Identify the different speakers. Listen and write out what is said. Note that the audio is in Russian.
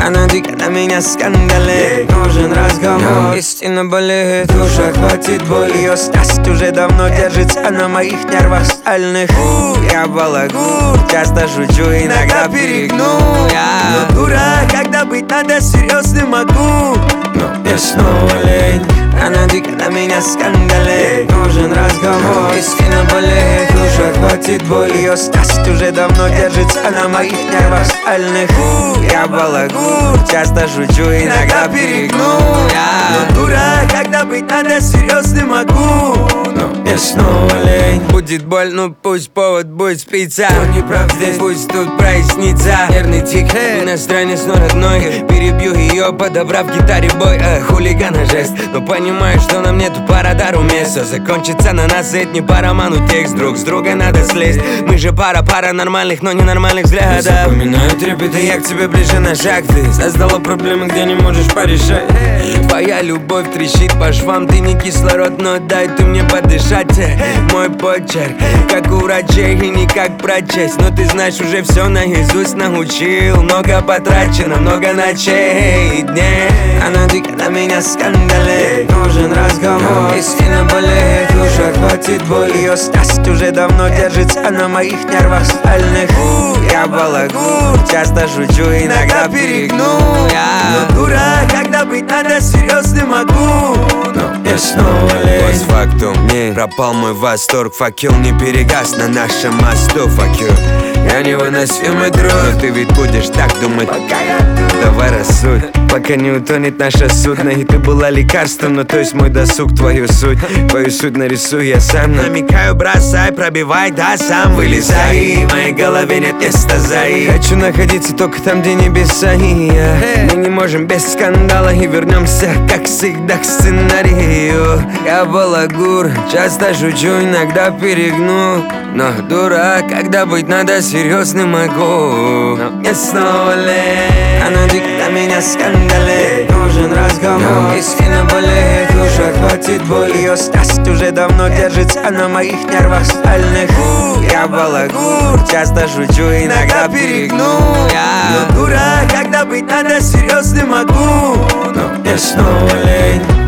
Speaker 1: Она дико на меня скандалит. Нужен разговор, истинно болеет душа, хватит боли. Ее страсть уже давно держится на моих нервах стальных. Я балагур, часто шучу, иногда перегну. Но дурак, когда быть надо серьезным могу. Но мне снова лень. Она дико на меня скандалит. Нужен разговор, истинно болеет душа, хватит боли. Ее страсть уже давно держится на моих нервах стальных. Я балагур, часто шучу, иногда перегну. Но дурак, когда быть надо серьезным могу. Но мне снова лень. Будет боль, ну пусть повод будет спиться. Но не прав здесь, пусть тут прояснится. Нервный тик, иностранец, но родной. Перебью ее, подобрав гитаре бой. Хулигана жест, но понимаю, что нам нету по радару места. Закончится на нас, это не по роману текст. Друг с друга надо слезть. Мы же пара нормальных, но ненормальных взглядов. Запоминаю трепет, и я к тебе ближе на шаг. Ты создала проблемы, где не можешь порешать. Твоя любовь трещит по швам. Ты не кислород, но дай ты мне подышать. Мой почерк, как у врачей, и никак прочесть. Но ты знаешь, уже все наизусть научил. Много потрачено, много ночей и дней. Она дико на меня скандалит. Нужен разговор, истинно болеет душа, хватит боли. Ее страсть уже давно держится на моих нервах стальных. Я балагур, часто шучу, иногда перегну. Но дурак, когда быть надо серьезным могу. Но мне снова лень. Постфактум, пропал мой восторг. Факел не перегас на нашем мосту. Fuck you. Я невыносимый друг, но ты ведь будешь так думать, пока я тут. Давай рассудь, пока не утонет наша судно. И ты была лекарством, но то есть мой досуг. Твою суть нарисую я сам. Намекаю, бросай, пробивай, да сам вылезай. В моей голове нет места за и. Хочу находиться только там, где небеса и я. Мы не можем без скандала и вернемся, как всегда, к сценарию. Я балагур, часто шучу, иногда перегну. Но дурак, когда быть надо серьезным могу. Но мне снова лень. Она дико на меня скандалит. Нужен разговор, истинно болеет душа, хватит боли. Ее страсть уже давно держится на моих нервах стальных. Я балагур, часто шучу, иногда перегну. Но дурак, когда быть надо серьезным могу. Но мне снова лень.